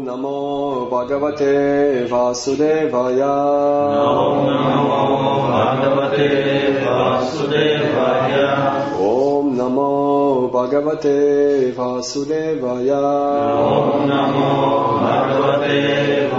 Namo Bhagavate Vasudevaya. Om Namo Bhagavate Vasudevaya. Om Namo Bhagavate Vasudevaya. Om Namo Bhagavate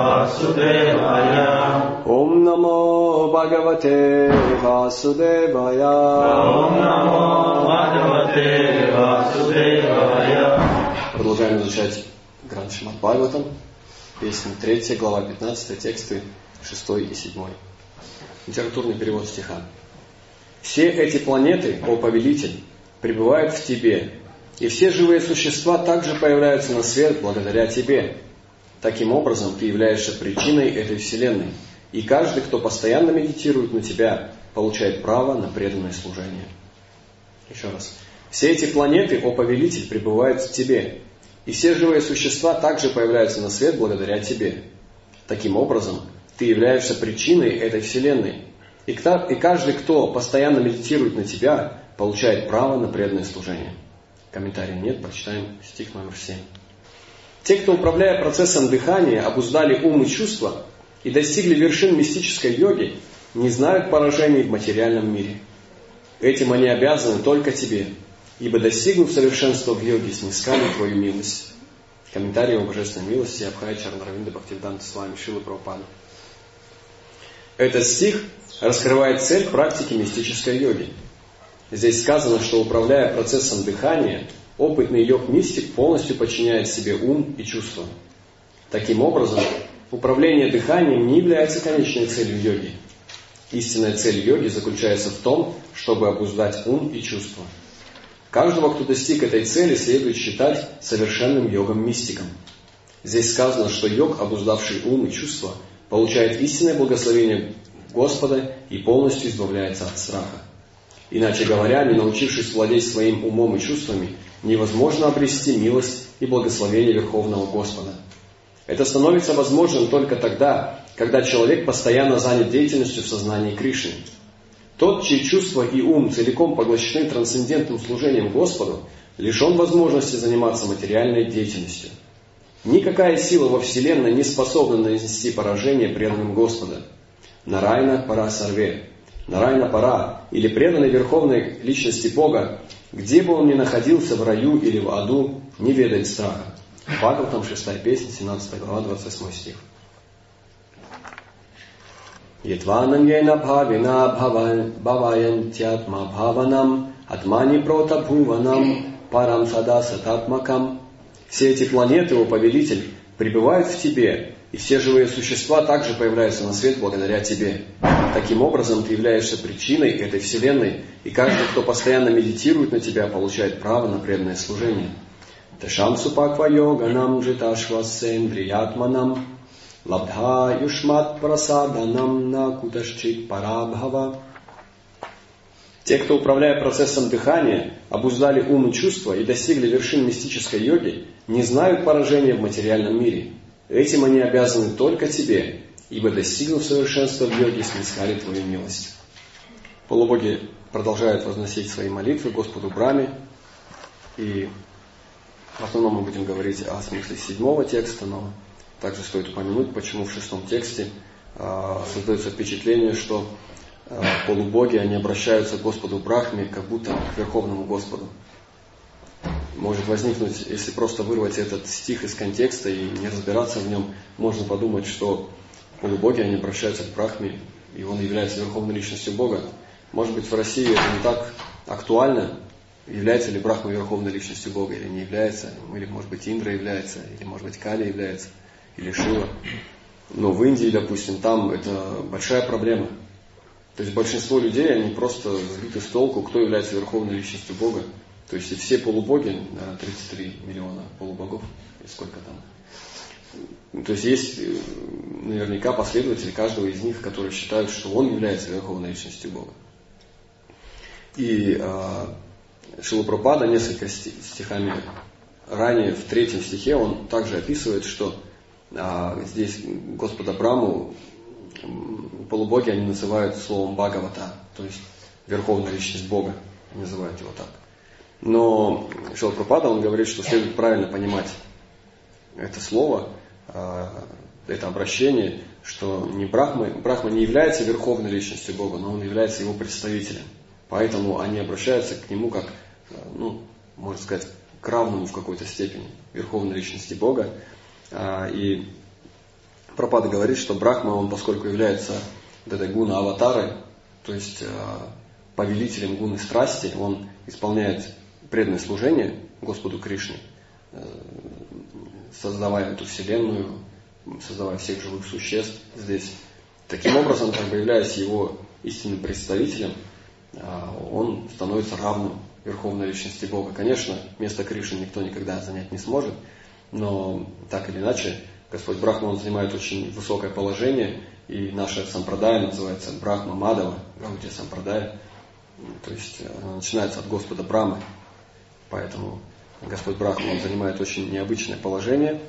Vasudevaya. Om Namo Bhagavate Vasudevaya. Om Namo Bhagavate Vasudevaya. Продолжаем изучать Грант Шримад Бхагаватам, песня 3, глава 15, тексты 6 и 7. Литературный перевод стиха. «Все эти планеты, о повелитель, пребывают в тебе, и все живые существа также появляются на свет благодаря тебе. Таким образом, ты являешься причиной этой вселенной, и каждый, кто постоянно медитирует на тебя, получает право на преданное служение». Еще раз. «Все эти планеты, о повелитель, пребывают в тебе, и все живые существа также появляются на свет благодаря тебе. Таким образом, ты являешься причиной этой вселенной, и каждый, кто постоянно медитирует на тебя, получает право на преданное служение». Комментариев нет, прочитаем стих номер 7. «Те, кто, управляя процессом дыхания, обуздали ум и чувства и достигли вершин мистической йоги, не знают поражений в материальном мире. Этим они обязаны только тебе, ибо, достигнув совершенства в йоге, снискали твою милость». Комментарий о божественной милости Абхая Чаранаравинда Бхактивиданта Свами Шрилы Прабхупады. Этот стих раскрывает цель практики мистической йоги. Здесь сказано, что, управляя процессом дыхания, опытный йог-мистик полностью подчиняет себе ум и чувства. Таким образом, управление дыханием не является конечной целью йоги. Истинная цель йоги заключается в том, чтобы обуздать ум и чувства. Каждого, кто достиг этой цели, следует считать совершенным йогом-мистиком. Здесь сказано, что йог, обуздавший ум и чувства, получает истинное благословение Господа и полностью избавляется от страха. Иначе говоря, не научившись владеть своим умом и чувствами, невозможно обрести милость и благословение Верховного Господа. Это становится возможным только тогда, когда человек постоянно занят деятельностью в сознании Кришны. Тот, чьи чувства и ум целиком поглощены трансцендентным служением Господу, лишен возможности заниматься материальной деятельностью. Никакая сила во Вселенной не способна нанести поражение преданным Господа. Нарайна пара сарве. Нарайна пара, или преданный Верховной Личности Бога, где бы он ни находился, в раю или в аду, не ведает страха. Бхагаватам, 6 песня, 17 глава, 28 стих. Етванангена бхавина бхаваянтятма бхаванам атмани прота бхуванам парам сада сататмакам. Все эти планеты, о повелитель, пребывают в тебе, и все живые существа также появляются на свет благодаря тебе. Таким образом, ты являешься причиной этой вселенной, и каждый, кто постоянно медитирует на тебя, получает право на преданное служение. Тешам супаква йоганам джиташвасендриятманам лабдха юшмат прасаданам на куташчит парабхава. Те, кто, управляя процессом дыхания, обуздали ум и чувства и достигли вершин мистической йоги, не знают поражения в материальном мире. Этим они обязаны только тебе, ибо, достигнув совершенства в йоге, снискали твою милость. Полубоги продолжают возносить свои молитвы Господу Брахме, и в основном мы будем говорить о смысле 7 текста, но также стоит упомянуть, почему в 6 тексте создается впечатление, что полубоги, они обращаются к Господу Брахме, как будто к Верховному Господу. Может возникнуть, если просто вырвать этот стих из контекста и не разбираться в нем, можно подумать, что полубоги, они обращаются к Брахме, и он является Верховной Личностью Бога. Может быть, в России это не так актуально, является ли Брахма Верховной Личностью Бога или не является, или, может быть, Индра является, или, может быть, Кали является, или Шива. Но в Индии, допустим, там это большая проблема. То есть большинство людей, они просто сбиты с толку, кто является Верховной Личностью Бога. То есть и все полубоги, 33 миллиона полубогов, и сколько там. То есть есть наверняка последователи каждого из них, которые считают, что он является Верховной Личностью Бога. И Шрила Прабхупада несколько стихами ранее, в 3 стихе, он также описывает, что здесь Господа Браму полубоги они называют словом Бхагавата, то есть Верховная Личность Бога, называют его так. Но Шрила Прабхупада, он говорит, что следует правильно понимать это слово это обращение, что не Брахма не является верховной личностью Бога, но он является его представителем. Поэтому они обращаются к нему как, можно сказать, к равному в какой-то степени верховной личности Бога. И Прабхупада говорит, что Брахма, он поскольку является этой гуна аватарой, то есть повелителем гуны страсти, он исполняет преданное служение Господу Кришне, создавая эту вселенную, создавая всех живых существ здесь. Таким образом, являясь его истинным представителем, он становится равным верховной личности Бога. Конечно, место Кришны никто никогда занять не сможет, но так или иначе, Господь Брахма, он занимает очень высокое положение, и наша сампрадая называется Брахма Мадава, Гаудия сампрадая, то есть она начинается от Господа Брамы, поэтому Господь Брахма, он занимает очень необычное положение.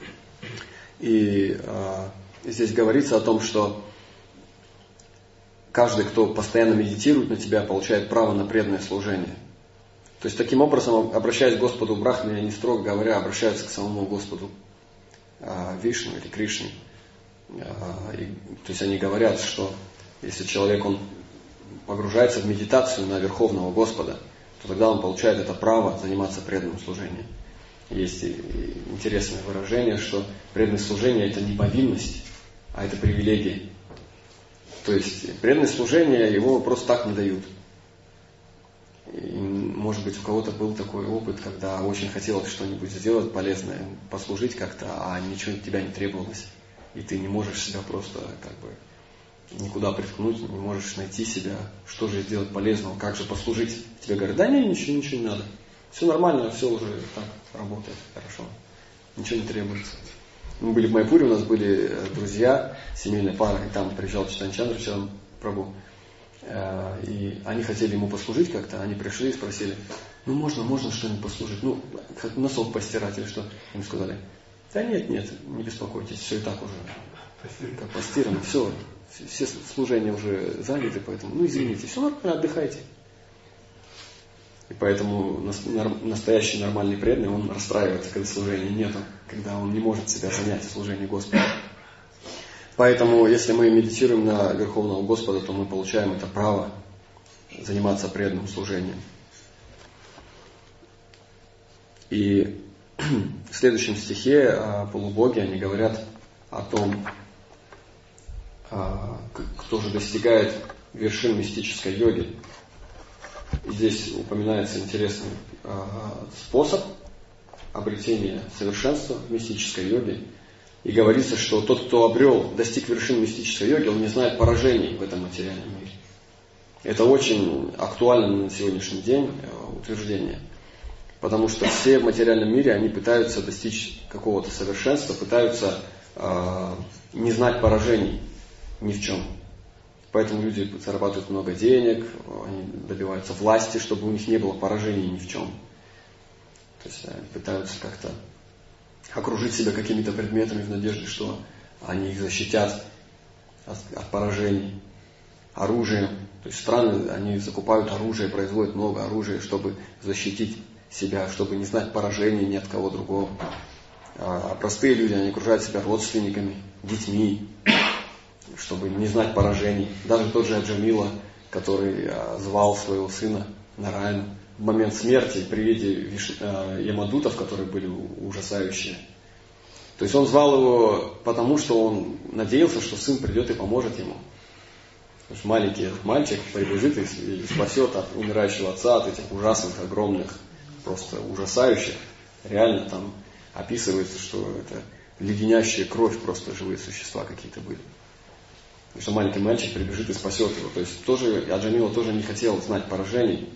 И здесь говорится о том, что каждый, кто постоянно медитирует на тебя, получает право на преданное служение. То есть, таким образом, обращаясь к Господу Брахме, они, строго говоря, обращаются к самому Господу Вишну или Кришне. То есть, они говорят, что если человек, он погружается в медитацию на Верховного Господа, то тогда он получает это право заниматься преданным служением. Есть интересное выражение, что преданное служение – это не повинность, а это привилегия. То есть преданное служение его просто так не дают. И, может быть, у кого-то был такой опыт, когда очень хотелось что-нибудь сделать полезное, послужить как-то, а ничего от тебя не требовалось. И ты не можешь себя просто никуда приткнуть, не можешь найти себя, что же сделать полезного, как же послужить. Тебе говорят, да нет, ничего не надо. Все нормально, все уже так работает, хорошо. Ничего не требуется. Мы были в Майпуре, у нас были друзья, семейная пара, и там приезжал Чайтанья Чандрачаран Прабху. И они хотели ему послужить как-то, они пришли и спросили, можно что-нибудь послужить, как носок постирать или что. Им сказали, да нет, не беспокойтесь, все и так уже как постирано, все служения уже заняты, поэтому, извините, все нормально, отдыхайте. И поэтому настоящий нормальный преданный, он расстраивается, когда служения нету, когда он не может себя занять в служении Господа. Поэтому, если мы медитируем на Верховного Господа, то мы получаем это право заниматься преданным служением. И в следующем стихе полубоги, они говорят о том, кто же достигает вершин мистической йоги. И здесь упоминается интересный способ обретения совершенства в мистической йоге. И говорится, что тот, кто достиг вершин мистической йоги, он не знает поражений в этом материальном мире. Это очень актуально на сегодняшний день утверждение. Потому что все в материальном мире, они пытаются достичь какого-то совершенства, пытаются не знать поражений ни в чем. Поэтому люди зарабатывают много денег, они добиваются власти, чтобы у них не было поражений ни в чем. То есть они пытаются как-то окружить себя какими-то предметами в надежде, что они их защитят от поражений. Оружием. То есть страны, они закупают оружие, производят много оружия, чтобы защитить себя, чтобы не знать поражений ни от кого другого. А простые люди, они окружают себя родственниками, детьми, чтобы не знать поражений. Даже тот же Аджамила, который звал своего сына Нараяну в момент смерти при виде ямадутов, которые были ужасающие. То есть он звал его потому, что он надеялся, что сын придет и поможет ему. Потому что маленький этот мальчик прибежит и спасет от умирающего отца, от этих ужасных, огромных, просто ужасающих. Реально там описывается, что это леденящая кровь, просто живые существа какие-то были. Потому что маленький мальчик прибежит и спасет его. То есть Аджамила тоже не хотел знать поражений.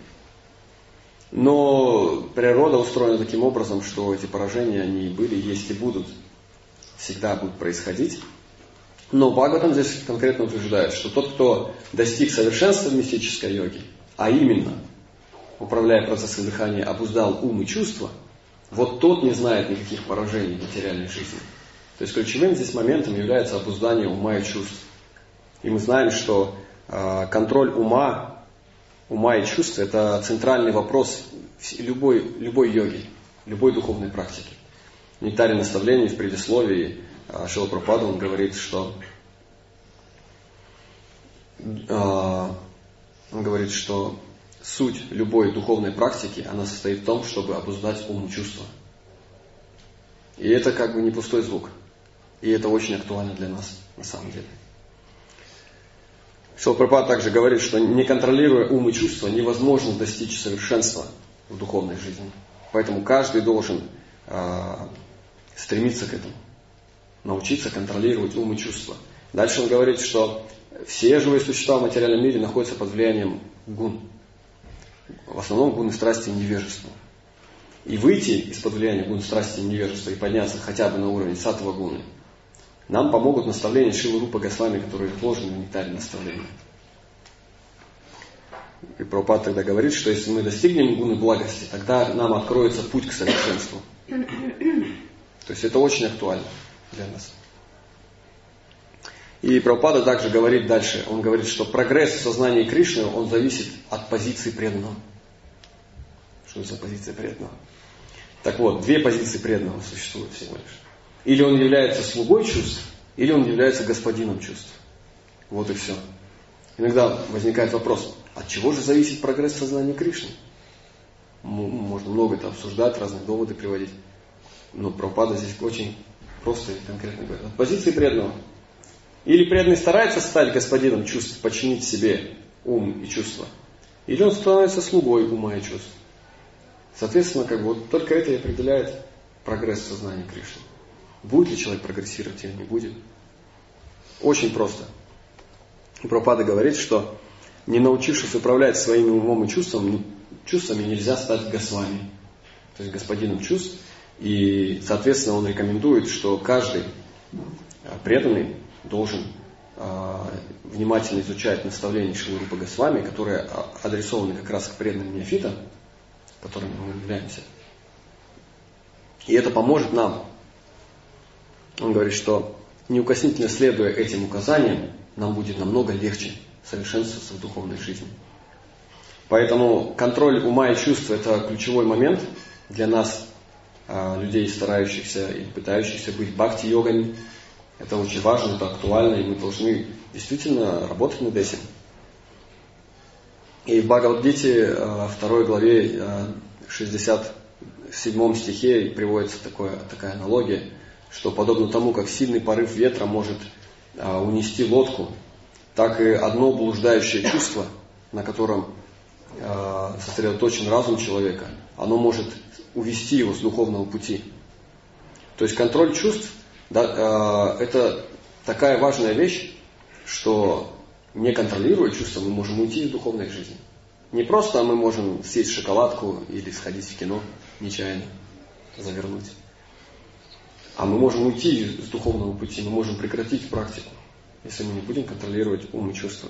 Но природа устроена таким образом, что эти поражения, они были, есть и будут. Всегда будут происходить. Но Бхагаватам здесь конкретно утверждает, что тот, кто достиг совершенства в мистической йоге, а именно, управляя процессом дыхания, обуздал ум и чувства, вот тот не знает никаких поражений в материальной жизни. То есть ключевым здесь моментом является обуздание ума и чувств. И мы знаем, что контроль ума и чувств – это центральный вопрос любой йоги, любой духовной практики. В нектаре наставлений в предисловии Шрила Прабхупада, он говорит, что суть любой духовной практики, она состоит в том, чтобы обуздать ум и чувства. И это как бы не пустой звук. И это очень актуально для нас, на самом деле. Шрила Прабхупада также говорит, что не контролируя ум и чувства, невозможно достичь совершенства в духовной жизни. Поэтому каждый должен стремиться к этому. Научиться контролировать ум и чувства. Дальше он говорит, что все живые существа в материальном мире находятся под влиянием гун. В основном гуны страсти и невежества. И выйти из-под влияния гун страсти и невежества и подняться хотя бы на уровень саттва гуны нам помогут наставления Шрилы Рупы Госвами, которые изложены в нектаре наставления. И Прабхупада тогда говорит, что если мы достигнем гуны благости, тогда нам откроется путь к совершенству. То есть это очень актуально для нас. И Прабхупада также говорит дальше, он говорит, что прогресс в сознании Кришны, он зависит от позиции преданного. Что это за позиция преданного? Так вот, две позиции преданного существуют всего лишь. Или он является слугой чувств, или он является господином чувств. Вот и все. Иногда возникает вопрос, от чего же зависит прогресс в сознании Кришны? Можно много это обсуждать, разные доводы приводить. Но Прабхупада здесь очень просто и конкретно говорит. От позиции преданного. Или преданный старается стать господином чувств, подчинить себе ум и чувства. Или он становится слугой ума и чувств. Соответственно, вот только это и определяет прогресс в сознании Кришны. Будет ли человек прогрессировать или не будет? Очень просто. И Прабхупада говорит, что не научившись управлять своими умом и чувствами нельзя стать госвами, то есть господином чувств. И, соответственно, он рекомендует, что каждый преданный должен внимательно изучать наставления Шрилы Рупы Госвами, которые адресованы как раз к преданным неофитам, которыми мы являемся. И это поможет нам. Он говорит, что неукоснительно следуя этим указаниям, нам будет намного легче совершенствоваться в духовной жизни. Поэтому контроль ума и чувств – это ключевой момент для нас, людей, старающихся и пытающихся быть бхакти-йогами. Это очень важно, это актуально, и мы должны действительно работать над этим. И в Бхагавад-гите, 2 главе, 67 стихе приводится такая аналогия, что подобно тому, как сильный порыв ветра может унести лодку, так и одно блуждающее чувство, на котором сосредоточен разум человека, оно может увести его с духовного пути. То есть контроль чувств, да, это такая важная вещь, что не контролируя чувства, мы можем уйти из духовной жизни. Не просто мы можем съесть шоколадку или сходить в кино нечаянно, завернуть. А мы можем уйти с духовного пути, мы можем прекратить практику, если мы не будем контролировать ум и чувства.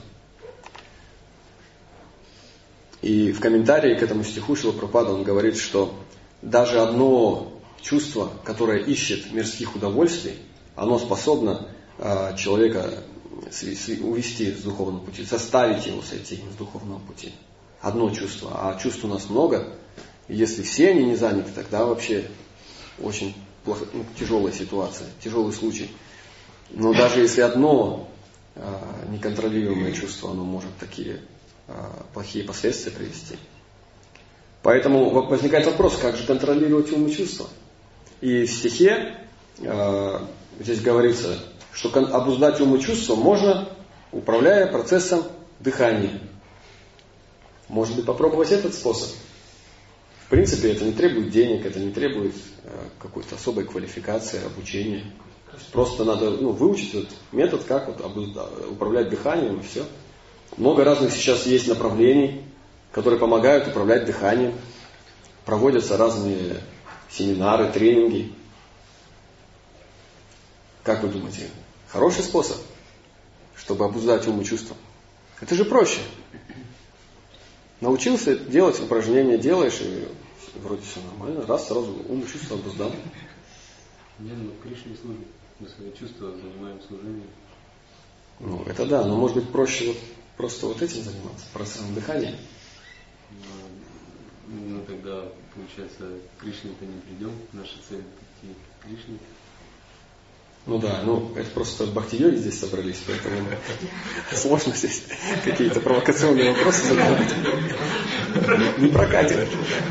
И в комментарии к этому стиху Шрила Прабхупада он говорит, что даже одно чувство, которое ищет мирских удовольствий, оно способно человека увести с духовного пути, заставить его сойти с духовного пути. Одно чувство. А чувств у нас много. И если все они не заняты, тогда вообще очень тяжелая ситуация, тяжелый случай. Но даже если одно неконтролируемое чувство, оно может такие плохие последствия привести. Поэтому возникает вопрос, как же контролировать ум и чувства. И в стихе здесь говорится, что обуздать ум и чувства можно, управляя процессом дыхания. Может быть, попробовать этот способ. В принципе, это не требует денег, это не требует какой-то особой квалификации, обучения. Просто надо выучить этот метод, как управлять дыханием, и все. Много разных сейчас есть направлений, которые помогают управлять дыханием. Проводятся разные семинары, тренинги. Как вы думаете, хороший способ, чтобы обуздать ум и чувства? Это же проще. Научился делать упражнения, делаешь, и вроде все нормально. Раз, сразу ум и чувства обуздал. Нет, мы в Кришне служим. Мы свои чувства занимаем служением. Это да, но может быть проще просто этим заниматься, процессом дыхания. Ну, тогда, получается, к Кришне-то не придем. Наша цель – прийти к Кришне. Ну да, это просто бхакти-йоги здесь собрались, поэтому сложно здесь какие-то провокационные вопросы задавать. Не прокатит.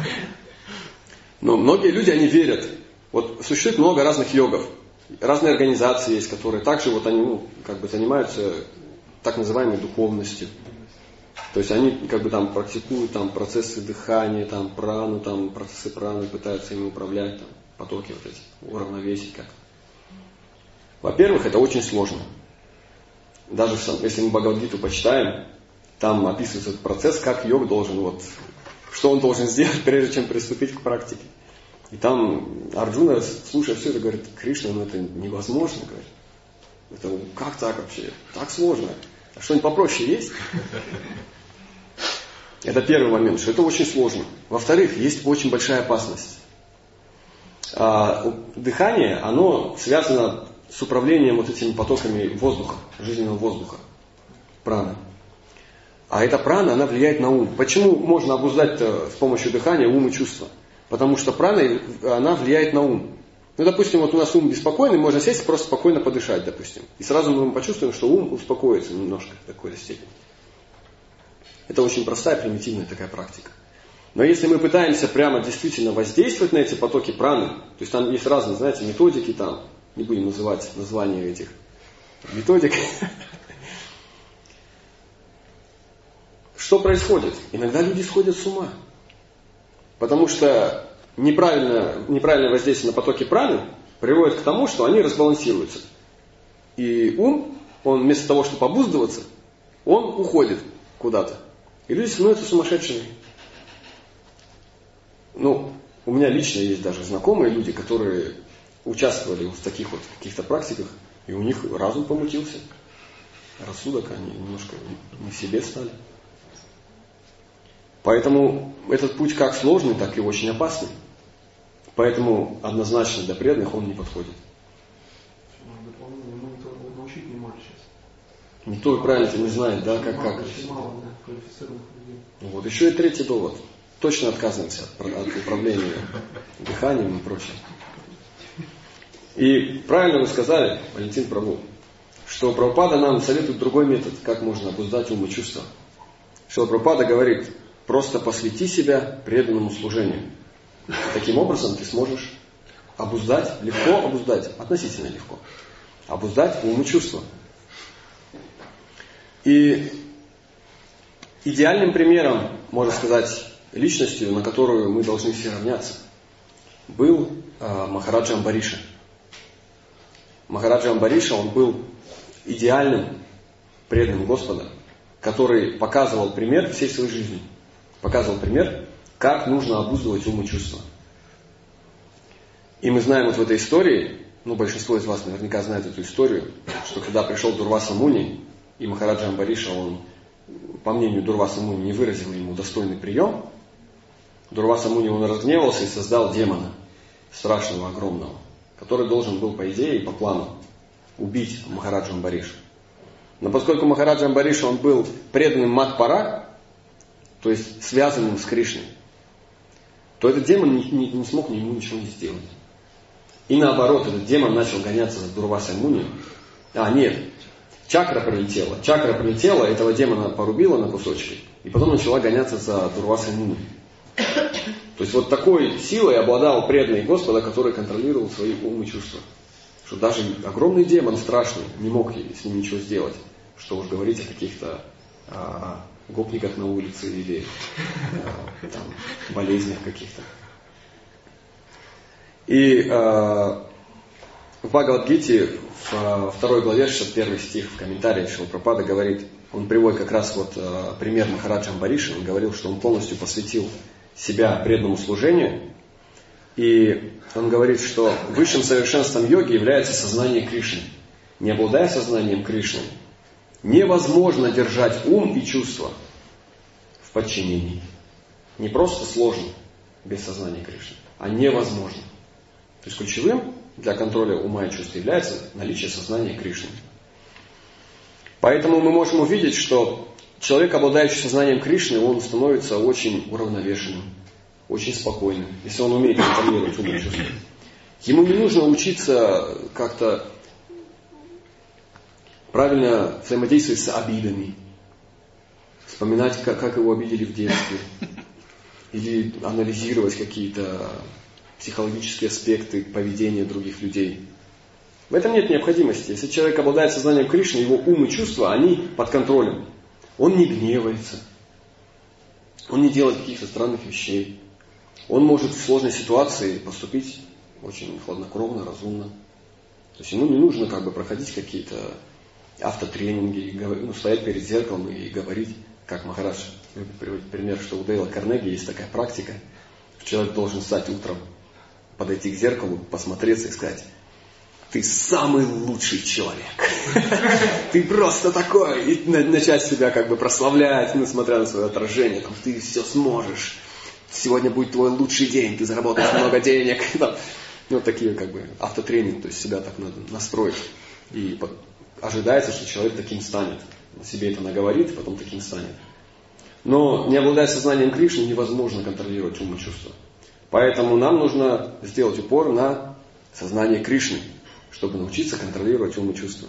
Но многие люди, они верят. Вот существует много разных йогов. Разные организации есть, которые также вот они, занимаются так называемой духовностью. То есть они там практикуют процессы дыхания, прану, процессы праны, пытаются ими управлять, потоки вот эти, уравновесить как-то. Во-первых, это очень сложно. Даже если мы Бхагавад-гиту почитаем, там описывается этот процесс, как йог должен, что он должен сделать, прежде чем приступить к практике. И там Арджуна, слушая все это, говорит: Кришна, это невозможно, говорит. Это как так вообще? Так сложно. А что-нибудь попроще есть? Это первый момент, что это очень сложно. Во-вторых, есть очень большая опасность. Дыхание, оно связано с управлением вот этими потоками воздуха, жизненного воздуха, праны. А эта прана, она влияет на ум. Почему можно обуздать с помощью дыхания ум и чувства? Потому что прана, она влияет на ум. Допустим, у нас ум беспокойный, можно сесть и просто спокойно подышать, допустим. И сразу мы почувствуем, что ум успокоится немножко в такой степени. Это очень простая, примитивная такая практика. Но если мы пытаемся прямо действительно воздействовать на эти потоки праны, то есть там есть разные, методики, не будем называть названия этих методик. Что происходит? Иногда люди сходят с ума. Потому что неправильное воздействие на потоки праны приводит к тому, что они разбалансируются. И ум, он вместо того, чтобы обуздываться, он уходит куда-то. И люди становятся сумасшедшими. У меня лично есть даже знакомые люди, которые участвовали в таких каких-то практиках, и у них разум помутился. Рассудок, они немножко не в себе стали. Поэтому этот путь как сложный, так и очень опасный. Поэтому однозначно для преданных он не подходит. Научить не может сейчас. Никто правильно не знает, да, как. Еще и третий довод. Точно отказываемся от управления дыханием и прочим. И правильно вы сказали, Валентин Прабhu, что Прабхупада нам советует другой метод, как можно обуздать ум и чувства. Что Прабхупада говорит: просто посвяти себя преданному служению. Таким образом ты сможешь обуздать, относительно легко, обуздать ум и чувства. И идеальным примером, можно сказать, личностью, на которую мы должны все равняться, был Махараджа Амбариша. Махараджа Амбариша, он был идеальным преданным Господа, который показывал пример всей своей жизни. Показывал пример, как нужно обуздывать ум и чувства. И мы знаем в этой истории, большинство из вас наверняка знает эту историю, что когда пришел Дурваса Муни, и Махараджа Амбариша, он, по мнению Дурваса Муни, не выразил ему достойный прием, Дурваса Муни, он разгневался и создал демона, страшного, огромного, который должен был, по идее и по плану, убить Махараджа Амбариша. Но поскольку Махараджа Амбариша, он был преданным Мадпара, то есть связанным с Кришной, то этот демон не смог ему ничего не сделать. И наоборот, этот демон начал гоняться за Дурвасой Муни. Чакра прилетела, этого демона порубила на кусочки, и потом начала гоняться за Дурвасой Муни. То есть такой силой обладал преданный Господа, который контролировал свои ум и чувства. Что даже огромный демон страшный не мог с ним ничего сделать. Что уж говорить о каких-то гопниках на улице или болезнях каких-то. И в Бхагавад-гите, в 2 главе, 61 стих, в комментарии Шрила Прабхупада говорит, он приводит как раз пример Махараджа Амбариша. Он говорил, что он полностью посвятил себя преданному служению. И он говорит, что высшим совершенством йоги является сознание Кришны. Не обладая сознанием Кришны, невозможно держать ум и чувства в подчинении. Не просто сложно без сознания Кришны, а невозможно. То есть ключевым для контроля ума и чувств является наличие сознания Кришны. Поэтому мы можем увидеть, что человек, обладающий сознанием Кришны, он становится очень уравновешенным, очень спокойным, если он умеет контролировать ум и чувства. Ему не нужно учиться как-то правильно взаимодействовать с обидами, вспоминать, как его обидели в детстве, или анализировать какие-то психологические аспекты поведения других людей. В этом нет необходимости. Если человек обладает сознанием Кришны, его ум и чувства, они под контролем. Он не гневается, он не делает каких-то странных вещей. Он может в сложной ситуации поступить очень хладнокровно, разумно. То есть ему не нужно проходить какие-то автотренинги, стоять перед зеркалом и говорить, как Махарадж любит приводить пример, что у Дейла Карнеги есть такая практика. Человек должен встать утром, подойти к зеркалу, посмотреться и сказать: ты самый лучший человек. Ты просто такой. И начать себя прославлять, несмотря на свое отражение. Ты все сможешь. Сегодня будет твой лучший день, ты заработаешь много денег. Такие автотренинг, то есть себя так надо настроить. И ожидается, что человек таким станет. Он себе это наговорит, и потом таким станет. Но не обладая сознанием Кришны, невозможно контролировать ум и чувства. Поэтому нам нужно сделать упор на сознание Кришны, чтобы научиться контролировать ум и чувства.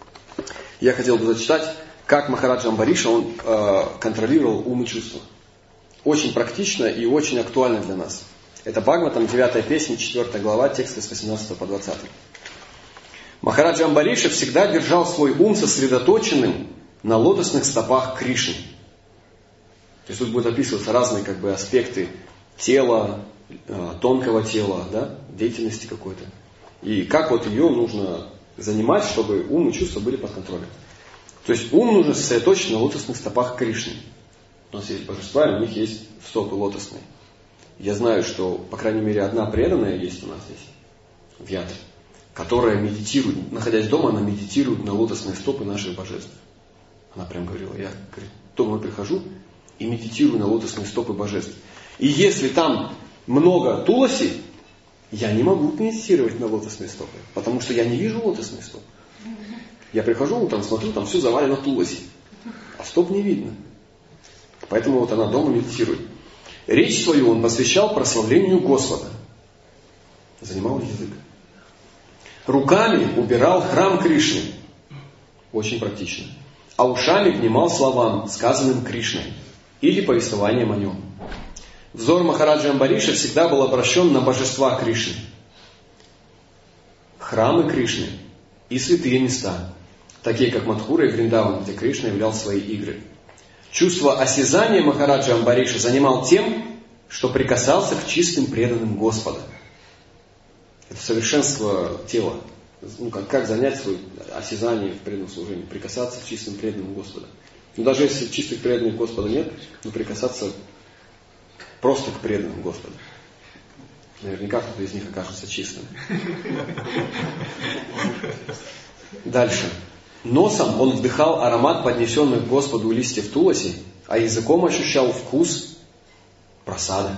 Я хотел бы зачитать, как Махараджа Амбариша он контролировал ум и чувства. Очень практично и очень актуально для нас. Это Бхагаватам, 9 песня, 4 глава, тексты с 18 по 20. Махараджа Амбариша всегда держал свой ум сосредоточенным на лотосных стопах Кришны. То есть тут будут описываться разные аспекты тела, тонкого тела, деятельности какой-то. И как ее нужно занимать, чтобы ум и чувства были под контролем. То есть ум нужно сосредоточить на лотосных стопах Кришны. У нас есть божества, и у них есть стопы лотосные. Я знаю, что, по крайней мере, одна преданная есть у нас здесь, в Ятре, которая медитирует, находясь дома, она медитирует на лотосные стопы наших божеств. Она прям говорила: я дома прихожу и медитирую на лотосные стопы божеств. И если там много туласи, я не могу медитировать на лотосные стопы, потому что я не вижу лотосные стопы. Я прихожу утром, смотрю, там все завалено туласи, а стоп не видно. Поэтому она дома медитирует. Речь свою он посвящал прославлению Господа. Занимал язык. Руками убирал храм Кришны. Очень практично. А ушами внимал словам, сказанным Кришной, или повествованием о нем. Взор Махараджа Амбариша всегда был обращен на божества Кришны. Храмы Кришны и святые места, такие как Мадхура и Вриндаван, где Кришна являл свои игры. Чувство осязания Махараджа Амбариша занимал тем, что прикасался к чистым преданным Господа. Это совершенство тела. Как занять свое осязание в преданном служении? Прикасаться к чистым преданным Господа. Даже если чистых преданных Господа нет, прикасаться просто к преданным Господа. Наверняка кто-то из них окажется чистым. Дальше. Носом он вдыхал аромат поднесенных к Господу листьев туласи, а языком ощущал вкус прасады.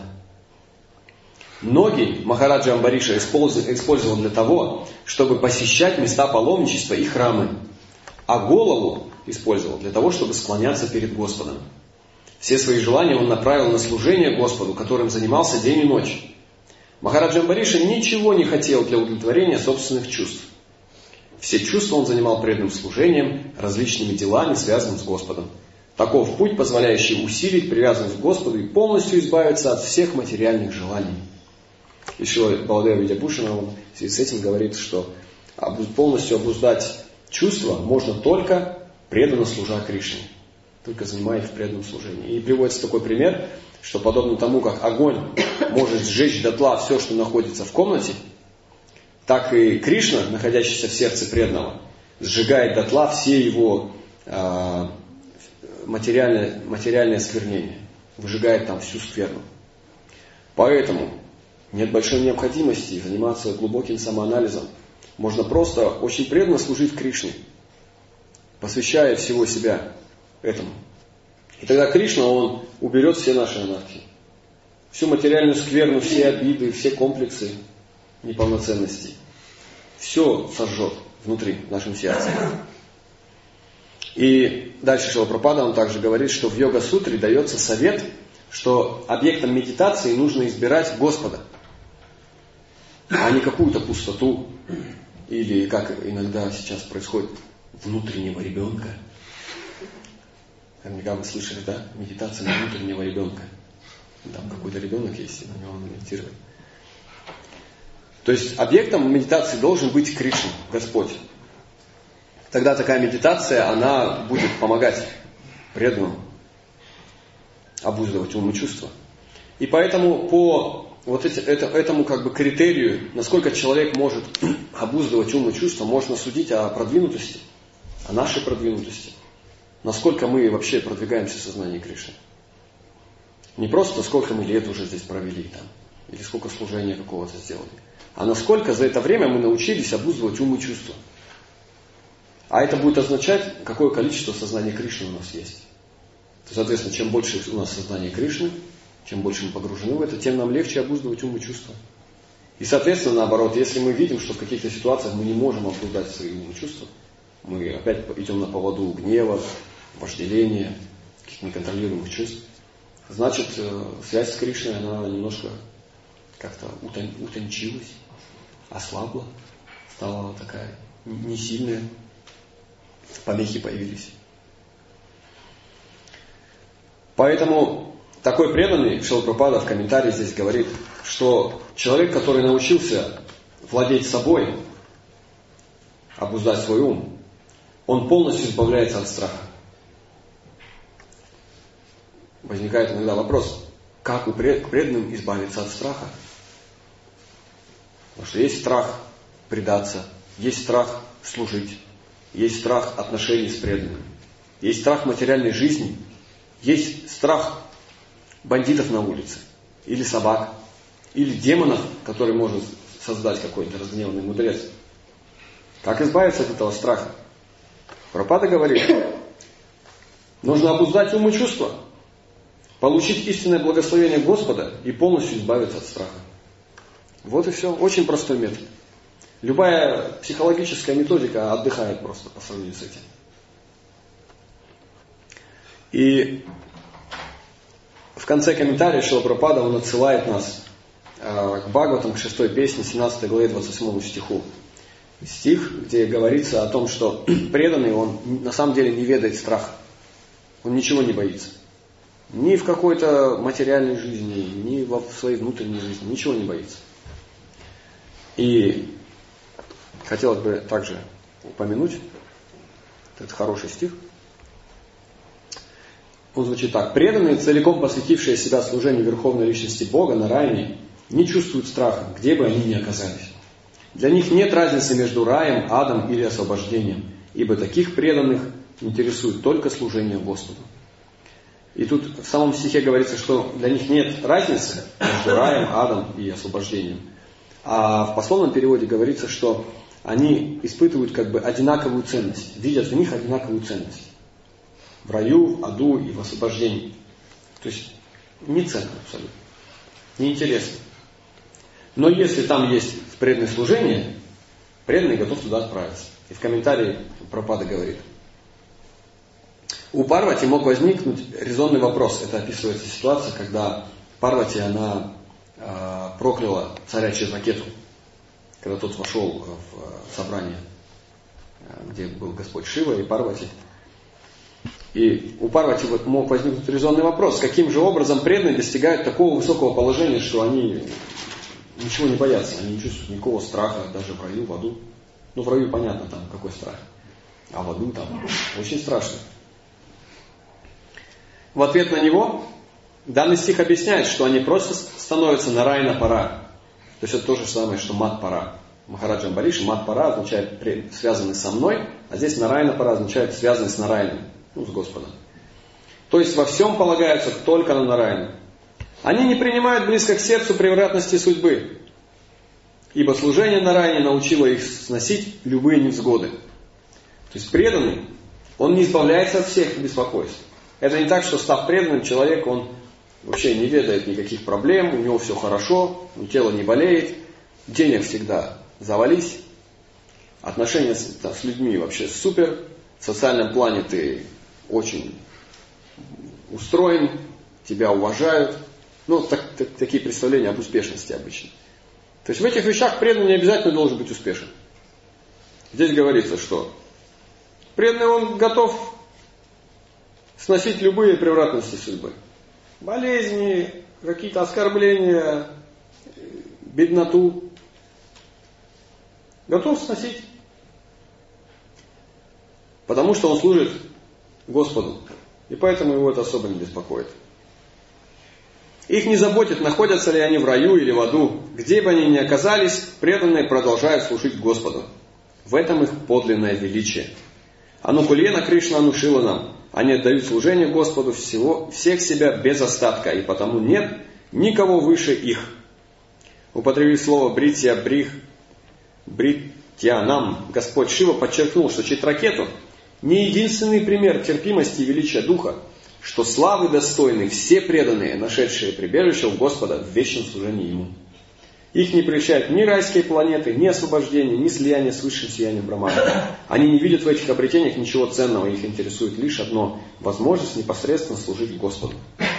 Ноги Махараджа Амбариша использовал для того, чтобы посещать места паломничества и храмы, а голову использовал для того, чтобы склоняться перед Господом. Все свои желания он направил на служение Господу, которым занимался день и ночь. Махараджа Амбариша ничего не хотел для удовлетворения собственных чувств. Все чувства он занимал преданным служением, различными делами, связанными с Господом. Таков путь, позволяющий усилить привязанность к Господу и полностью избавиться от всех материальных желаний. Еще Баладева Видябушина, он в связи с этим говорит, что полностью обуздать чувства можно только преданно служа Кришне, только занимая их в преданном служении. И приводится такой пример, что подобно тому, как огонь может сжечь дотла все, что находится в комнате, так и Кришна, находящийся в сердце преданного, сжигает дотла все его материальное сквернение, выжигает там всю скверну. Поэтому нет большой необходимости заниматься глубоким самоанализом. Можно просто очень преданно служить Кришне, посвящая всего себя этому. И тогда Кришна, он уберет все наши анархии, всю материальную скверну, все обиды, все комплексы неполноценности. Все сожжет внутри, в нашем сердце. И дальше Шрила Прабхупада, он также говорит, что в йога-сутре дается совет, что объектом медитации нужно избирать Господа, а не какую-то пустоту, или, как иногда сейчас происходит внутреннего ребенка. Наверняка вы слышали, да? Медитация на внутреннего ребенка. Там какой-то ребенок есть, и на него он медитирует. То есть объектом медитации должен быть Кришна, Господь. Тогда такая медитация, она будет помогать преданным обуздывать ум и чувства. И поэтому по этому как бы критерию, насколько человек может обуздывать ум и чувства, можно судить о продвинутости, о нашей продвинутости. Насколько мы вообще продвигаемся в сознании Кришны. Не просто сколько мы лет уже здесь провели там, или сколько служения какого-то сделали, а насколько за это время мы научились обуздывать ум и чувства. А это будет означать, какое количество сознания Кришны у нас есть. Соответственно, чем больше у нас сознания Кришны, чем больше мы погружены в это, тем нам легче обуздывать ум и чувства. И, соответственно, наоборот, если мы видим, что в каких-то ситуациях мы не можем обуздать свои ум и чувства, мы опять идем на поводу гнева, вожделения, каких-то неконтролируемых чувств, значит, связь с Кришной, она немножко как-то утончилась, ослабла, стала такая несильная, помехи появились. Поэтому такой преданный, Шрила Прабхупада в комментарии здесь говорит, что человек, который научился владеть собой, обуздать свой ум, он полностью избавляется от страха. Возникает иногда вопрос, как к преданным избавиться от страха? Потому что есть страх предаться, есть страх служить, есть страх отношений с преданными, есть страх материальной жизни, есть страх бандитов на улице, или собак, или демонов, которые может создать какой-то разгневанный мудрец. Как избавиться от этого страха? Прабхупада говорит, нужно обуздать ум и чувства, получить истинное благословение Господа и полностью избавиться от страха. Вот и все. Очень простой метод. Любая психологическая методика отдыхает просто по сравнению с этим. И в конце комментария Шрила Прабхупада он отсылает нас к Бхагаватам, к 6 песне, 17 главе, 28 стиху. Стих, где говорится о том, что преданный, он на самом деле не ведает страха. Он ничего не боится. Ни в какой-то материальной жизни, ни в своей внутренней жизни. Ничего не боится. И хотелось бы также упомянуть этот хороший стих. Он звучит так. Преданные, целиком посвятившие себя служению Верховной Личности Бога на районе, не чувствуют страха, где бы они ни оказались. Для них нет разницы между раем, адом или освобождением, ибо таких преданных интересует только служение Господу. И тут в самом стихе говорится, что для них нет разницы между раем, адом и освобождением. А в пословном переводе говорится, что они испытывают как бы одинаковую ценность, видят в них одинаковую ценность. В раю, в аду и в освобождении. То есть не ценно абсолютно, неинтересно. Но если там есть преданное служение, преданный готов туда отправиться. И в комментарии Прабхупада говорит, у Парвати мог возникнуть резонный вопрос. Это описывается ситуация, когда Парвати, она прокляла царя Читракету, когда тот вошел в собрание, где был Господь Шива и Парвати. И у Парвати мог возникнуть резонный вопрос, каким же образом преданные достигают такого высокого положения, что они ничего не боятся, они не чувствуют никакого страха даже в раю, в аду. Ну, в раю понятно, там какой страх, а в аду там очень страшно. В ответ на него данный стих объясняет, что они просто становятся нараяна пара. То есть это то же самое, что мат пара. Махараджа Амбариши мат пара означает связанный со мной, а здесь нараяна пара означает связанный с Нараяном, с Господом. То есть во всем полагаются только на Нараяну. Они не принимают близко к сердцу превратности судьбы, ибо служение Нараяне научило их сносить любые невзгоды. То есть преданный, он не избавляется от всех беспокойств. Это не так, что став преданным, человек, он вообще не ведает никаких проблем, у него все хорошо, тело не болеет, денег всегда завались, отношения с людьми вообще супер, в социальном плане ты очень устроен, тебя уважают. Ну, такие представления об успешности обычно. То есть в этих вещах преданный не обязательно должен быть успешен. Здесь говорится, что Преданный, он готов сносить любые превратности судьбы. Болезни, какие-то оскорбления, бедноту. Готов сносить. Потому что он служит Господу. И поэтому его это особо не беспокоит. Их не заботит, находятся ли они в раю или в аду. Где бы они ни оказались, преданные продолжают служить Господу. В этом их подлинное величие. Анукулена Кришна внушила нам. Они отдают служение Господу всех себя без остатка, и потому нет никого выше их. Употребив слово бритья бритьянам, Господь Шива подчеркнул, что Читракету не единственный пример терпимости и величия духа, что славы достойны все преданные, нашедшие прибежище у Господа в вечном служении Ему. Их не прельщают ни райские планеты, ни освобождение, ни слияние с высшим сиянием Брахмана. Они не видят в этих обретениях ничего ценного, их интересует лишь одно – возможность непосредственно служить Господу.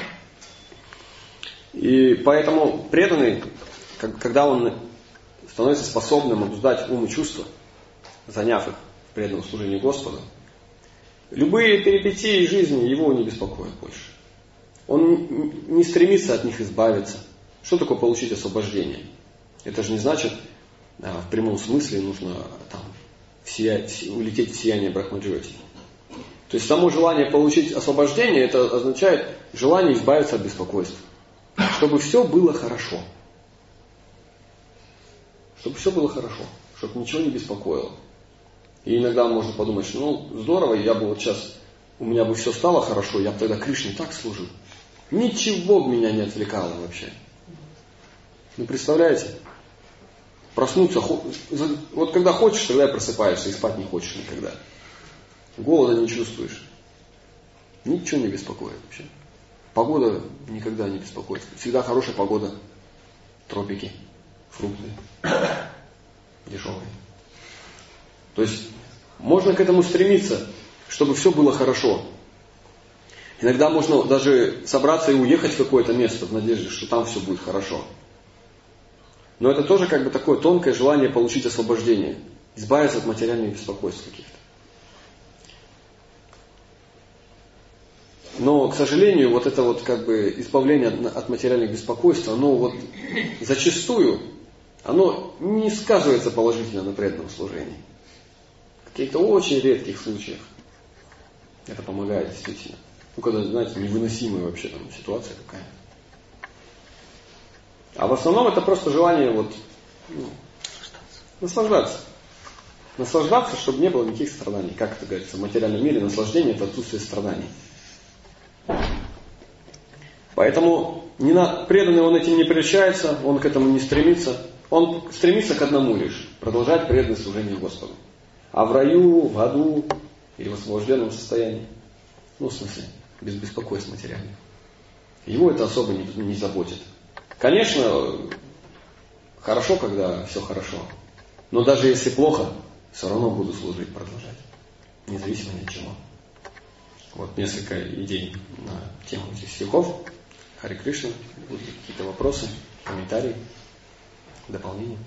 И поэтому преданный, когда он становится способным обуздать ум и чувства, заняв их в преданном служении Господу, любые перипетии жизни его не беспокоят больше. Он не стремится от них избавиться. Что такое получить освобождение? Это же не значит, в прямом смысле нужно улететь в сияние Брахмаджиоти. То есть само желание получить освобождение, это означает желание избавиться от беспокойства. Чтобы все было хорошо. Чтобы все было хорошо. Чтобы ничего не беспокоило. И иногда можно подумать, что здорово, я бы вот сейчас, у меня бы все стало хорошо, я бы тогда Кришне так служил. Ничего бы меня не отвлекало вообще. Представляете? Проснуться, вот когда хочешь, тогда и просыпаешься, и спать не хочешь никогда. Голода не чувствуешь. Ничего не беспокоит вообще. Погода никогда не беспокоит. Всегда хорошая погода. Тропики, фрукты, дешевые. То есть можно к этому стремиться, чтобы все было хорошо. Иногда можно даже собраться и уехать в какое-то место в надежде, что там все будет хорошо. Но это тоже такое тонкое желание получить освобождение, избавиться от материальных беспокойств каких-то. Но, к сожалению, вот это избавление от материальных беспокойств, оно зачастую, оно не сказывается положительно на преданном служении. В каких-то очень редких случаях это помогает действительно. Когда, знаете, невыносимая вообще ситуация какая. А в основном это просто желание наслаждаться. Наслаждаться, чтобы не было никаких страданий. Как это говорится в материальном мире, наслаждение – это отсутствие страданий. Поэтому преданный он этим не прельщается, он к этому не стремится. Он стремится к одному лишь – продолжать преданное служение Господу. А в раю, в аду или в освобожденном состоянии, в смысле, без беспокойств материальных, его это особо не заботит. Конечно, хорошо, когда все хорошо. Но даже если плохо, все равно буду служить, продолжать. Независимо ни от чего. Вот несколько идей на тему этих стихов. Харе Кришна. Будут какие-то вопросы, комментарии, дополнения?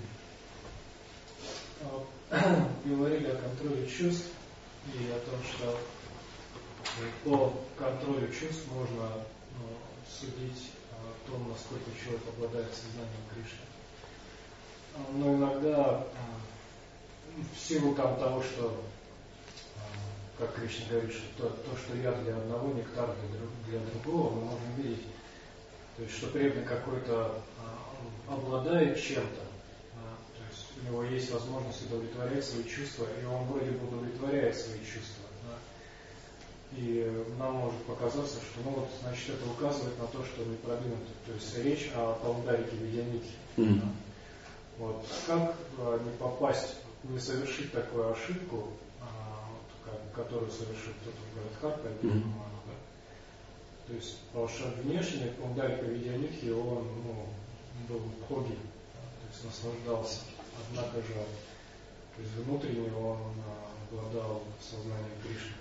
Говорили о контроле чувств и о том, что по контролю чувств можно судить о том, насколько человек обладает сознанием Кришны. Но иногда в силу того, что, как Кришна говорит, что то, что яд для одного, нектар для другого, мы можем видеть, то есть, что преданный какой-то обладает чем-то, то есть у него есть возможность удовлетворять свои чувства, и он вроде бы удовлетворяет свои чувства. И нам может показаться, что значит, это указывает на то, что не продвинуто. То есть речь о Паундарике Видяники. Mm-hmm. Как не попасть, не совершить такую ошибку, которую совершил кто-то в Гадхарпе, То есть, потому что внешне Паундарика Видяники, он был бхоги, то есть наслаждался. Однако же, то есть внутренне он обладал сознанием Кришны.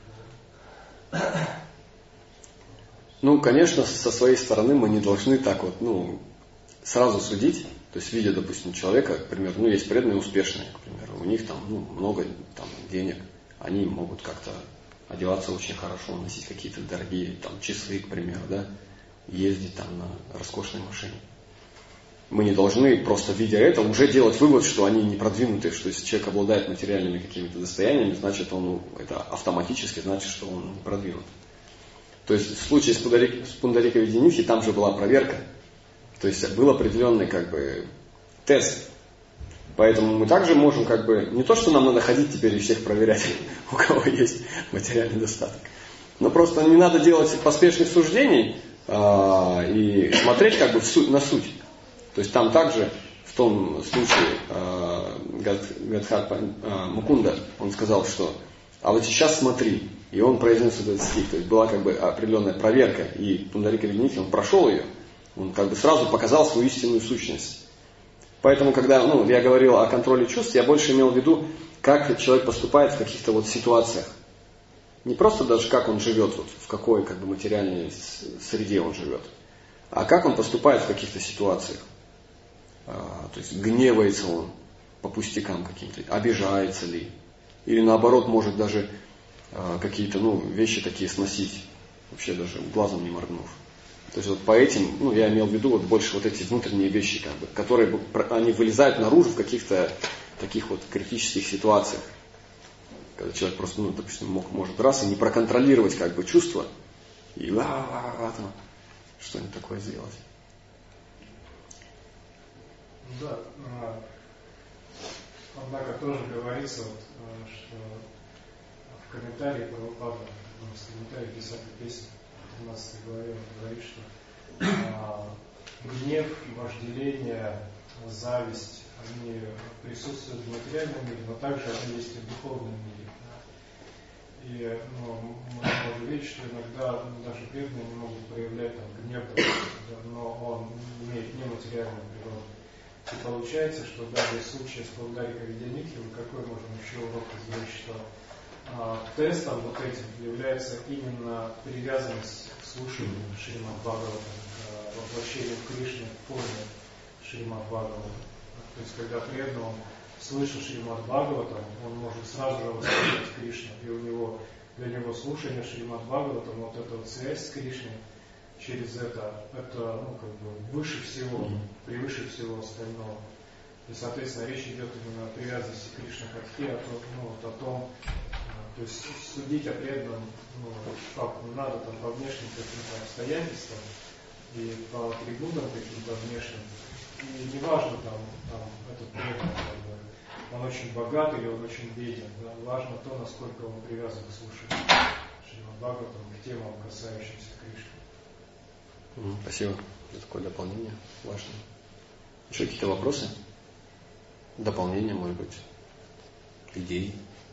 Конечно, со своей стороны мы не должны так сразу судить. То есть, видя, допустим, человека, к примеру, есть преданные успешные, к примеру, у них много денег, они могут как-то одеваться очень хорошо, носить какие-то дорогие там, часы, к примеру, да, ездить там на роскошной машине. Мы не должны просто, видя это, уже делать вывод, что они не продвинутые, что если человек обладает материальными какими-то достояниями, значит, это автоматически значит, что он не продвинут. То есть в случае с Пундарика Видянитхи там же была проверка. То есть был определенный как бы тест. Поэтому мы также можем как бы, не то, что нам надо ходить теперь и всех проверять, у кого есть материальный достаток, но просто не надо делать поспешных суждений и смотреть как бы на суть. То есть там также в том случае Гадхар Мукунда, он сказал, что а вот сейчас смотри, и он произнес этот стих, то есть была как бы определенная проверка, и Пундарика Видянитхи, он прошел ее, он как бы сразу показал свою истинную сущность. Поэтому, когда я говорил о контроле чувств, я больше имел в виду, как человек поступает в каких-то вот ситуациях. Не просто даже как он живет, вот, в какой как бы материальной среде он живет, а как он поступает в каких-то ситуациях. То есть гневается он по пустякам каким-то, обижается ли, или наоборот может даже какие-то вещи такие сносить, вообще даже глазом не моргнув. То есть вот по этим, я имел в виду вот больше вот эти внутренние вещи, как бы, которые они вылезают наружу в каких-то таких вот критических ситуациях. Когда человек просто, допустим, может раз и не проконтролировать как бы чувства и что-нибудь такое сделать. Да, однако тоже говорится, что в комментарии Прабхупады, в комментарии 10 песни, в 13 главе он говорит, что гнев, вожделение, зависть, они присутствуют в материальном мире, но также они есть и в духовном мире. И мы можем видеть, что иногда даже преданные не могут проявлять гнев, но он имеет нематериальную природу. И получается, что даже в случае с Пундарика Видянитхи, какой можем еще урок извлечь, что тестом вот этим является именно привязанность к слушанию Шримад Бхагаватам, к воплощению Кришны в форме Шримад Бхагаватам. То есть, когда преданный слышит Шримад Бхагаватам, он может сразу же воспринять Кришну, и для него слушание Шримад Бхагаватам, вот эта вот связь с Кришной, через это выше всего, превыше всего остального. И, соответственно, речь идет именно о привязанности к Кришна Бхакти, о том, то есть судить о преданном, не надо по внешним каким-то обстоятельствам и по атрибутам каким-то внешним. И не важно этот преданный, он очень богат или он очень беден. Да? Важно то, насколько он привязан к слушанию Шримад Бхагаватам, к темам, касающимся Кришны. Спасибо за такое дополнение. Важно. Еще какие-то вопросы? Дополнения, может быть? Идеи?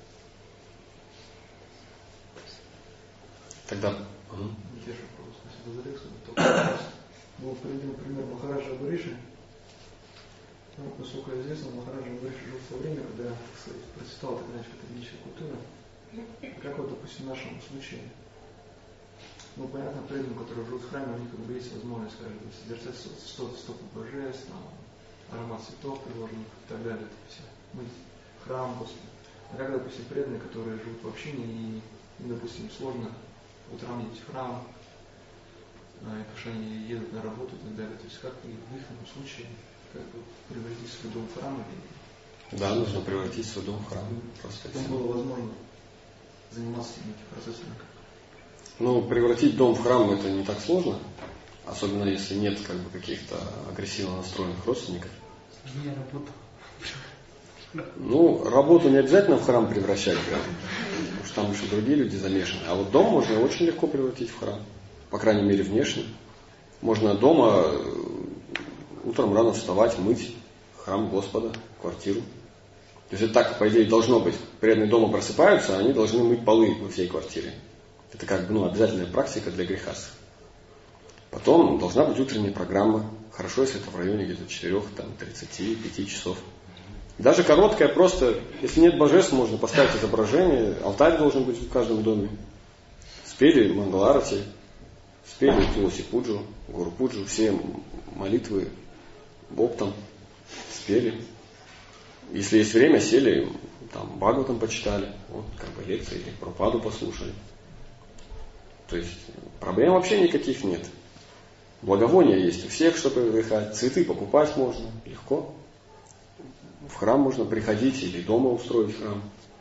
Тогда... Я же вопрос. Спасибо за лекцию. Был приведен пример Махараджа Бариши. Насколько известно, Махараджа Бариши жил в то время, когда, кстати, процветала так иначе католическая культура. Как вот, допустим, в нашем случае. Понятно, преданным, которые живут в храме, у них есть возможность, скажем, созерцать стопы божеств, аромат цветов приложенных и так далее. Мыть храм, Господи. А как, допустим, преданные, которые живут в общине и допустим, сложно утром идти в храм, потому что они едут на работу и так далее. То есть как в их случае превратить свой дом в храм? Да, нужно превратить свой дом в храм. Просто чтобы было возможно заниматься этими процессами. Превратить дом в храм это не так сложно, особенно если нет каких-то агрессивно настроенных родственников. Работу не обязательно в храм превращать, потому что там еще другие люди замешаны. А вот дом можно очень легко превратить в храм, по крайней мере внешне. Можно дома утром рано вставать, мыть храм Господа, квартиру. То есть это так, по идее, должно быть. Преданные дома просыпаются, они должны мыть полы во всей квартире. Это обязательная практика для грехастов. Потом должна быть утренняя программа. Хорошо, если это в районе где-то 4-35 часов. Даже короткая, просто, если нет божеств, можно поставить изображение. Алтарь должен быть в каждом доме. Спели Мангаларати, спели Туласи Пуджу, Гуру Пуджу, все молитвы оптом спели. Если есть время, сели, там Бхагаватам почитали, вот как бы лекции или Прабхупаду послушали. То есть проблем вообще никаких нет. Благовония есть у всех, чтобы выдыхать. Цветы покупать можно легко. В храм можно приходить или дома устроить храм.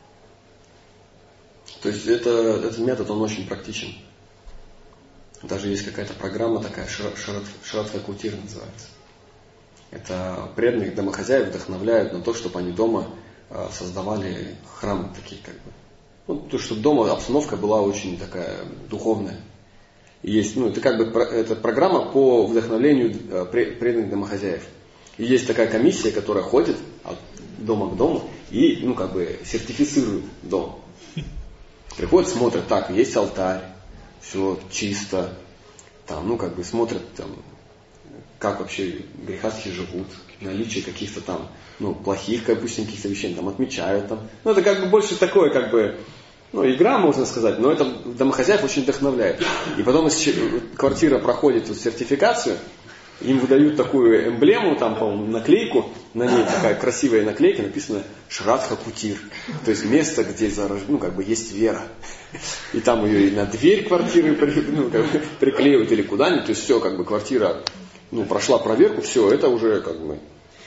То есть этот метод, он очень практичен. Даже есть какая-то программа такая, Шрадха Кутир называется. Это преданных домохозяев вдохновляют на то, чтобы они дома создавали храмы такие как бы. Ну, то, чтобы дома обстановка была очень такая духовная. И есть, это как бы это программа по вдохновлению преданных домохозяев. И есть такая комиссия, которая ходит от дома к дому и, как бы сертифицирует дом. Приходят, смотрят, так, есть алтарь, все чисто, там, как бы смотрят, там, как вообще грехастхи живут, наличие каких-то там, плохих, допустим, каких-то вещей, там, отмечают там. Это как бы больше такое, как бы, игра, можно сказать, но это домохозяев очень вдохновляет. И потом квартира проходит сертификацию, им выдают такую эмблему, там, по-моему, наклейку, на ней такая красивая наклейка, написано Шрадха Кутир. То есть место, где как бы есть вера. И там ее и на дверь квартиры приклеивают или куда-нибудь. То есть все, как бы квартира прошла проверку, все, это уже как бы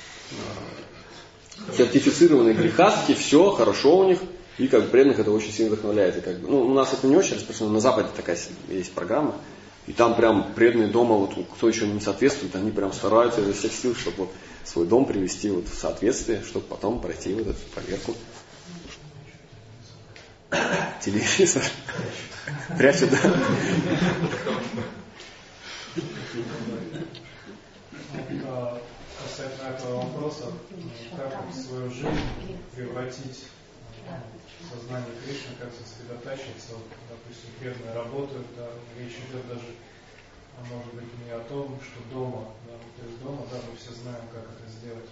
сертифицированные грехастки, все хорошо у них. И как бы преданных это очень сильно вдохновляет. И как бы, у нас это не очень распространено, на Западе такая есть программа. И там прям преданные дома, кто еще не соответствует, они прям стараются изо всех сил, чтобы свой дом привести в соответствие, чтобы потом пройти эту проверку. Телевизор. Прячут, да? Касательно этого вопроса, как свою жизнь превратить в сознание Кришны, как сосредотачиваться, допустим, преданные работают, речь идет даже, может быть, не о том, что дома, то есть дома, мы все знаем, как это сделать.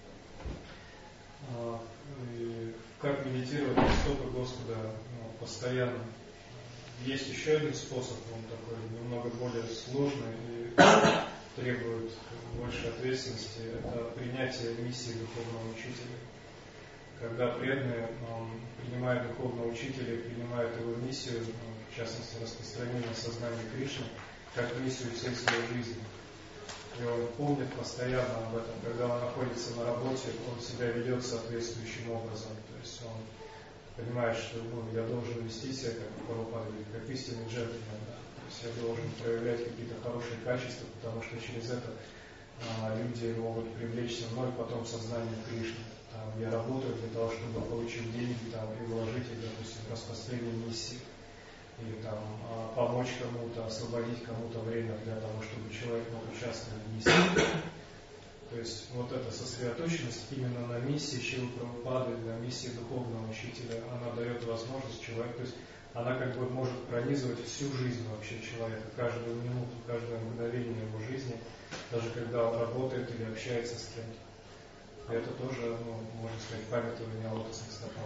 И как медитировать на стопы Господа постоянно. Есть еще один способ, он такой немного более сложный и требует большей ответственности, это принятие миссии духовного учителя. Когда преданные принимают духовного учителя, принимают его миссию, в частности распространение сознания Кришны, как миссию всей своей жизни. И он помнит постоянно об этом. Когда он находится на работе, он себя ведет соответствующим образом. То есть он понимает, что я должен вести себя, как Прабхупада говорит, как истинный джентльмен. Да? То есть я должен проявлять какие-то хорошие качества, потому что через это люди могут привлечься мной потом в сознание Кришны. Я работаю для того, чтобы получить деньги и вложить их, допустим, в распространение миссии. Или помочь кому-то, освободить кому-то время для того, чтобы человек мог участвовать в миссии. То есть вот эта сосредоточенность именно на миссии Шрилы Прабхупады, на миссии духовного учителя, она дает возможность человеку, то есть она как бы может пронизывать всю жизнь вообще человека, каждую минуту, каждое мгновение его жизни, даже когда он работает или общается с кем-то. И это тоже, можно сказать, памятование о лотосных стопах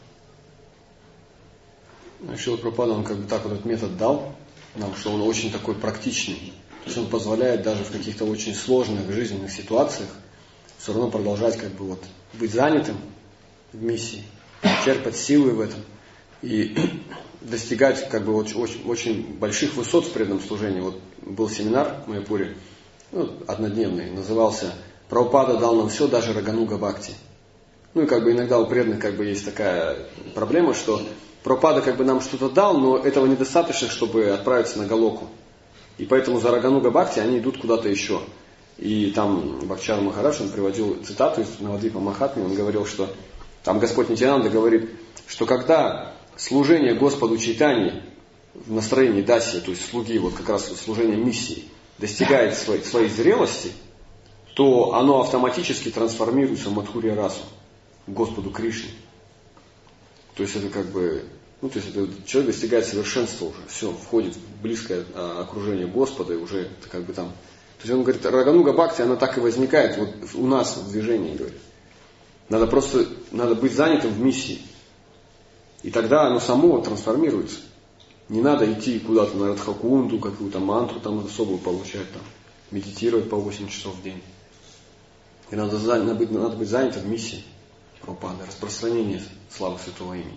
Господа. Шрила Прабхупада, он как бы так вот этот метод дал нам, что он очень такой практичный. То есть он позволяет даже в каких-то очень сложных жизненных ситуациях все равно продолжать как бы быть занятым в миссии, черпать силы в этом и достигать как бы очень больших высот в преданном служении. Вот был семинар в Майяпуре, однодневный, назывался «Прабхупада дал нам все, даже Рагануга Бхакти». И как бы иногда у преданных как бы есть такая проблема, что Прабхупада как бы нам что-то дал, но этого недостаточно, чтобы отправиться на Галоку. И поэтому за Рагануга Бхакти они идут куда-то еще. И там Бхактичара Махарадж, он приводил цитату из Навадвипа Махатмы, он говорил, что там Господь Нитьянанда говорит, что когда служение Господу Чайтаньи в настроении даси, то есть слуги, как раз служение миссии, достигает своей зрелости, то оно автоматически трансформируется в Мадхурья расу, к Господу Кришне. То есть это как бы, то есть это человек достигает совершенства уже, все, входит в близкое окружение Господа, и уже это как бы там. То есть он говорит, Рагануга Бхакти, она так и возникает у нас в движении, говорит. Надо быть занятым в миссии. И тогда оно само трансформируется. Не надо идти куда-то на Радхакунду, какую-то мантру там особую получать, медитировать по 8 часов в день. И надо быть занятым в миссии. Прабхупада, распространение славы святого имени.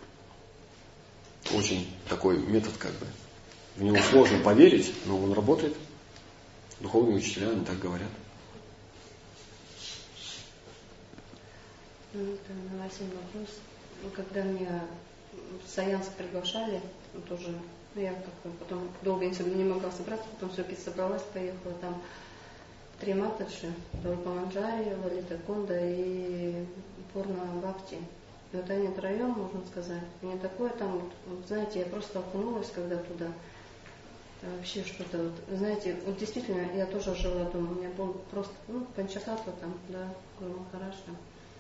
Очень такой метод, как бы. В него сложно поверить, но он работает. Духовные учителя, они так говорят. На Василий вопрос. Когда меня в Саянск приглашали, тоже, я как-то потом долго не могла собраться, потом все-таки собралась, поехала там 3 матаджи, Рупаманджари, Лалита Кунда и Пурна Бхакти. И вот они втроем, можно сказать, мне такое там, вот, знаете, я просто окунулась, когда туда. Вообще что-то, вот, знаете, вот действительно, я тоже жила дома, у меня был просто, Панчататва там, да, Гуру Махарадж там,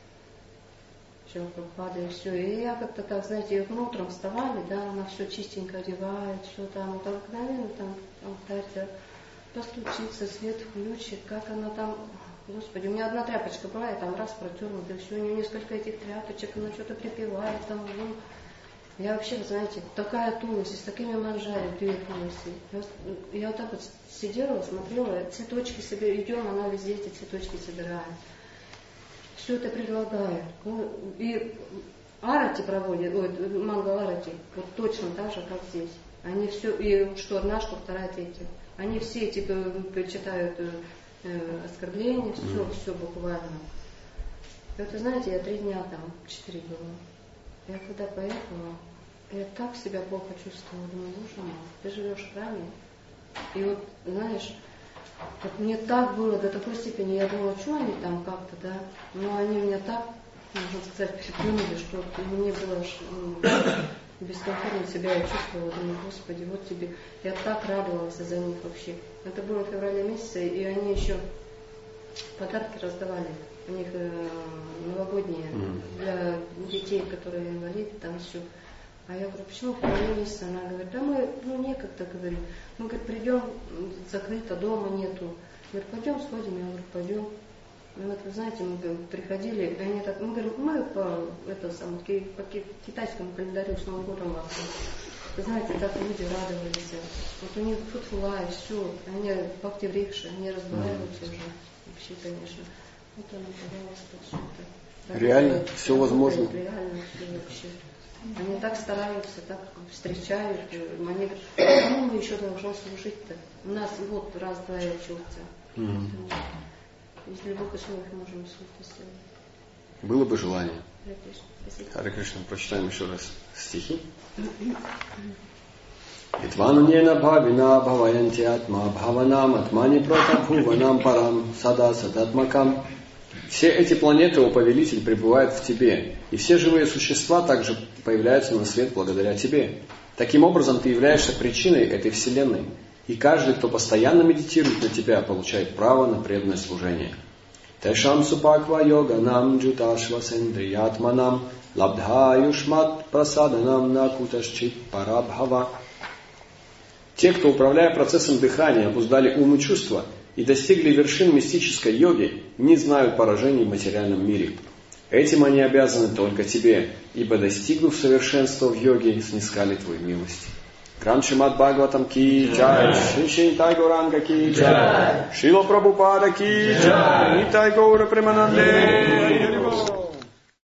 все, Прабхупада и все. И я как-то так, знаете, вот мы утром вставали, да, она все чистенько одевает, все там, вот обыкновенно там алтарь, постучиться, свет включит, как она там, Господи, у меня одна тряпочка была, я там раз протерла, да все, у нее несколько этих тряпочек, она что-то припевает там, Я вообще, знаете, такая Туласи, с такими манджари, 2 Туласи. Я вот так вот сидела, смотрела, цветочки себе идем, она везде эти цветочки собирает. Все это предлагает. И арати проводят, мангал арати, вот точно так же, как здесь. Они все, и что одна, что вторая, третья. Они все эти читают оскорбления, все буквально. И вот, знаете, я 3 дня там, 4 была. Я когда поехала, я так себя плохо чувствовала. Думаю, боже мой, ты живешь в храме. И вот, знаешь, вот мне так было до такой степени, я думала, что они там как-то, да. Но они меня так, можно сказать, приплюнули, что мне было бескомфортно себя я чувствовала. Думаю, Господи, вот тебе. Я так радовалась за них вообще. Это было в феврале месяце, и они еще подарки раздавали. У них новогодние для детей, которые инвалиды, там все. А я говорю, почему в феврале месяце? Она говорит, да мы, некогда, говорит. Мы, говорит, придем, закрыто, дома нету. Говорит, пойдем сходим. Я говорю, пойдем. И вот, вы знаете, мы приходили, и они так, мы говорим, мы по китайскому календарю с Новым годом вас. Вы знаете, так люди радовались. Вот у них футфула и все. Они бхакти врикши, они разговариваются уже. Вообще, конечно. Вот она, пожалуйста, что-то. Реально, все возможно. Реально, все вообще. Они так стараются, так встречают. Они говорят, кому мы еще должны служить-то? У нас вот раз-два и учился. Если Бог и Слово, можем что-то сделать. Было бы желание. Харе Кришна, прочитаем еще раз стихи. Итвануньена бхавина бхаваянти атма бхаванам атмани протабхуванам парам сада садатмакам. Все эти планеты, о повелитель, пребывают в тебе, и все живые существа также появляются на свет благодаря тебе. Таким образом, ты являешься причиной этой вселенной, и каждый, кто постоянно медитирует на тебя, получает право на преданное служение. Тэшам супаква йога нам джуташва сендриятманам лабдха юшмат прасаданам накуташчит парабхава. Те, кто, управляя процессом дыхания, обуздали ум и чувства и достигли вершин мистической йоги, не знают поражений в материальном мире. Этим они обязаны только тебе, ибо, достигнув совершенства в йоге, снискали твою милость. Грам Шримад Бхагаватам ки джай, Шри Шринтай Гауранга ки джай, Шрила Прабхупада ки джай, Нитай Гаура Премананде.